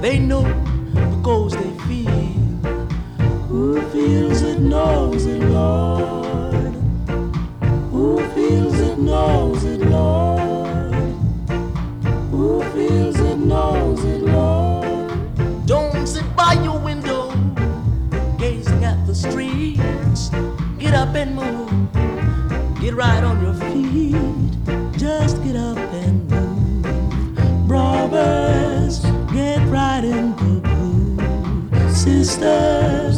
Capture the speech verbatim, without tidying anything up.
They know because they feel. Who feels it knows it, Lord. Who feels it knows it, Lord. Who feels it knows it, Lord. Don't sit by your window gazing at the streets. Get up and move. Get right on your feet. Just get up and move. Brothers, get right in the groove. Sisters,